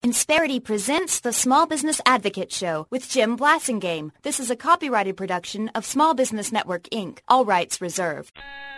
Insperity presents the Small Business Advocate Show with Jim Blasingame. This is a copyrighted production of Small Business Network, Inc. All rights reserved.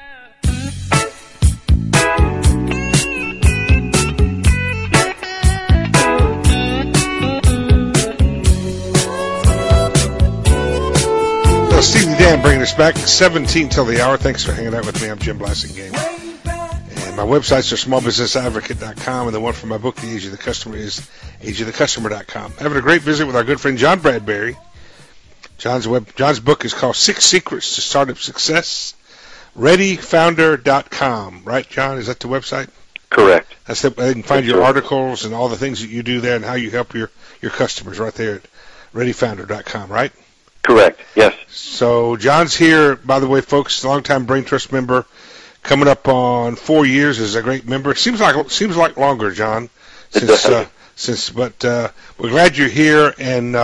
Well, Steve and Dan bringing us back 17 till the hour. Thanks for hanging out with me. I'm Jim Blasingame. And my websites are smallbusinessadvocate.com, and the one for my book, The Age of the Customer, is ageofthecustomer.com. Having a great visit with our good friend John Bradbury. John's book is called 6 Secrets to Startup Success. ReadyFounder.com. Right, John? Is that the website? Correct. They can find your articles and all the things that you do there and how you help your customers right there at ReadyFounder.com, right? Correct, yes. So John's here, by the way, folks, longtime Brain Trust member, coming up on 4 years as a great member. Seems like longer, John, but we're glad you're here. And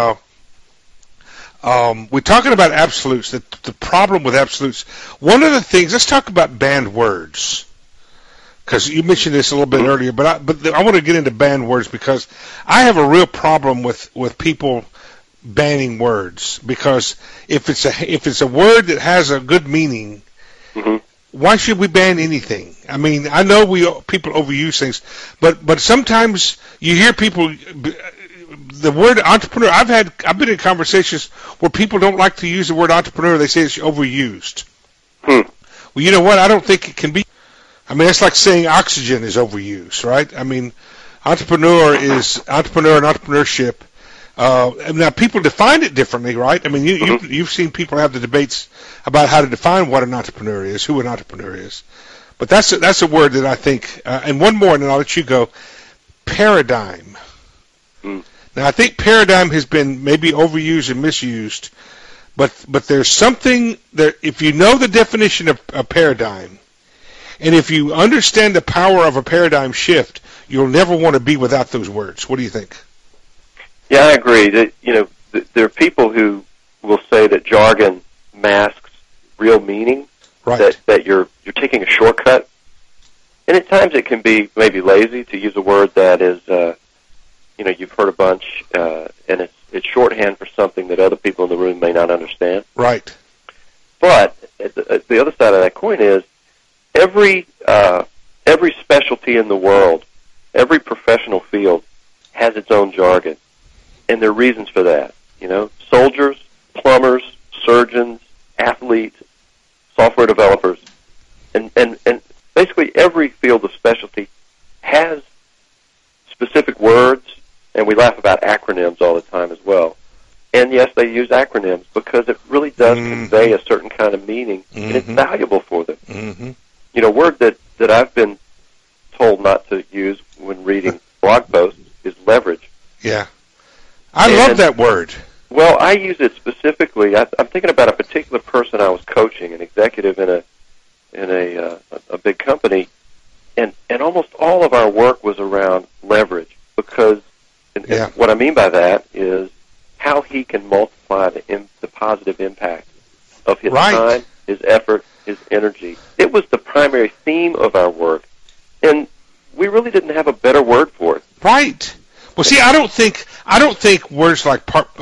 we're talking about absolutes, the problem with absolutes. One of the things, let's talk about banned words, because you mentioned this a little bit earlier. But I want to get into banned words because I have a real problem with people banning words, because if it's a word that has a good meaning, why should we ban anything? I mean, I know people overuse things, but sometimes you hear people, the word entrepreneur. I've been in conversations where people don't like to use the word entrepreneur. They say it's overused. Well, you know what? I don't think it can be. I mean, it's like saying oxygen is overused, right? I mean, entrepreneur and entrepreneurship. Now, people define it differently, right? I mean, you've seen people have the debates about how to define what an entrepreneur is, who an entrepreneur is. But that's a word that I think, and one more, and then I'll let you go, paradigm. Now, I think paradigm has been maybe overused and misused, but there's something that, if you know the definition of a paradigm, and if you understand the power of a paradigm shift, you'll never want to be without those words. What do you think? Yeah, I agree. That there are people who will say that jargon masks real meaning. Right. That you're taking a shortcut, and at times it can be maybe lazy to use a word that is, you've heard a bunch, and it's shorthand for something that other people in the room may not understand. Right. But the other side of that coin is every specialty in the world, every professional field has its own jargon. And there are reasons for that. Soldiers, plumbers, surgeons, athletes, software developers, and basically every field of specialty has specific words, and we laugh about acronyms all the time as well. And yes, they use acronyms because it really does convey a certain kind of meaning, and it's valuable for them. A word that I've been told not to use when reading blog posts is leverage. Yeah. I love that word. Well, I use it specifically. I'm thinking about a particular person I was coaching, an executive in a big company, and almost all of our work was around leverage, because and what I mean by that is how he can multiply the positive impact of his time, his effort, his energy. It was the primary theme of our work, and we really didn't have a better word for it. Right. Well, see, I don't think words like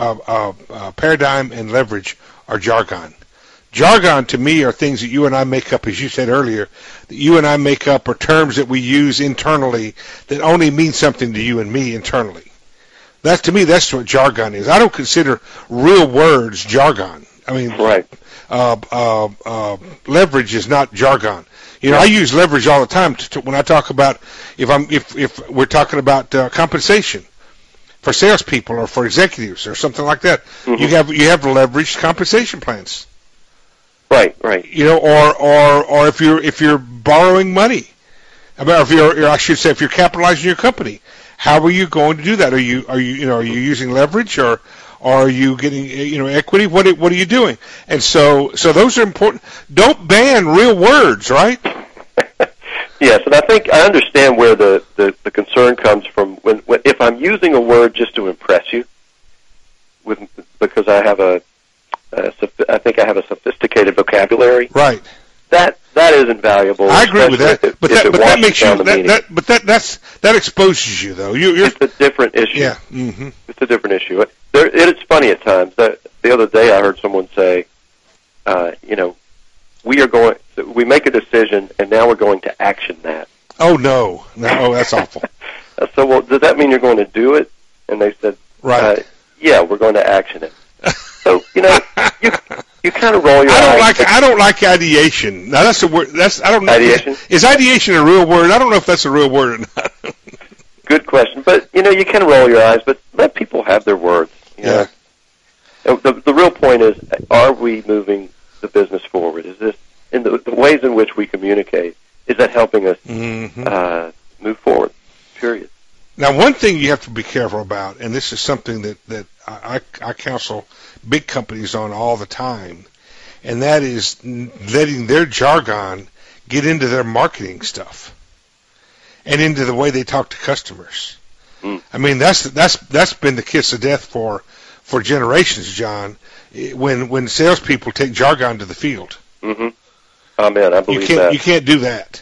paradigm and leverage are jargon. Jargon, to me, are things that you and I make up, as you said earlier, that you and I make up, or terms that we use internally that only mean something to you and me internally. To me, that's what jargon is. I don't consider real words jargon. I mean, leverage is not jargon. I use leverage all the time when I talk about if we're talking about compensation for salespeople or for executives or something like that. You have leveraged compensation plans. Right. Or if you're borrowing money, if you're capitalizing your company, how are you going to do that? Are you using leverage, or are you getting equity? What are you doing? And so those are important. Don't ban real words, right? Yes, and I think I understand where the concern comes from when if I'm using a word just to impress you, because I think I have a sophisticated vocabulary. Right. That that is invaluable. I agree with that, but that makes you that exposes you though. It's a different issue. Yeah, mm-hmm. It's a different issue. It's funny at times. The other day I heard someone say, we make a decision and now we're going to action that. Oh no, that's awful. So, well, does that mean you're going to do it? And they said, right. Yeah, we're going to action it. So, you kind of roll your eyes. I don't like ideation. Now that's a word. I don't know. Ideation? Is ideation a real word? I don't know if that's a real word or not. Good question. But you can roll your eyes, but let people have their words. Yeah. The real point is, are we moving the business forward? Is this in the ways in which we communicate? Is that helping us move forward? Period. Now, one thing you have to be careful about, and this is something that I counsel big companies on all the time, and that is letting their jargon get into their marketing stuff and into the way they talk to customers. I mean, that's been the kiss of death for generations, John. When salespeople take jargon to the field. Mm-hmm. Amen. I believe that. You can't do that.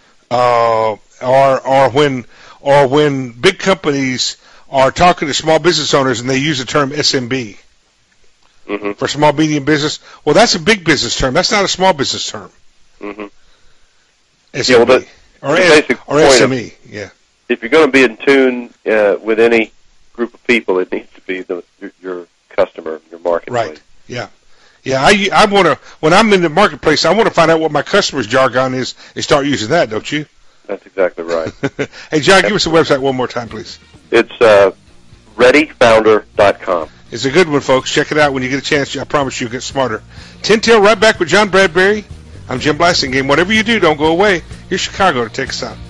Or when big companies are talking to small business owners and they use the term SMB for small medium business. Well, that's a big business term. That's not a small business term. Mm-hmm. SMB or SME. Yeah. If you're going to be in tune with any group of people, it needs to be your customer, your marketplace. Right. Yeah. Yeah. I want to, when I'm in the marketplace, I want to find out what my customer's jargon is and start using that. Don't you? That's exactly right. Hey, John, give us the website one more time, please. It's readyfounder.com. It's a good one, folks. Check it out when you get a chance. I promise you'll get smarter. 10 Till right back with John Bradbury. I'm Jim Blasingame. Whatever you do, don't go away. Here's Chicago to take us out.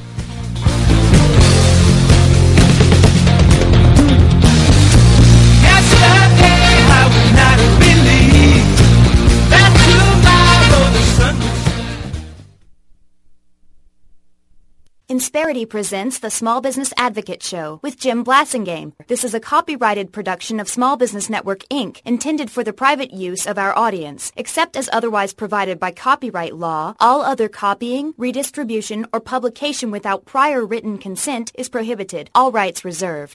Insperity presents the Small Business Advocate Show with Jim Blasingame. This is a copyrighted production of Small Business Network, Inc., intended for the private use of our audience. Except as otherwise provided by copyright law, all other copying, redistribution, or publication without prior written consent is prohibited. All rights reserved.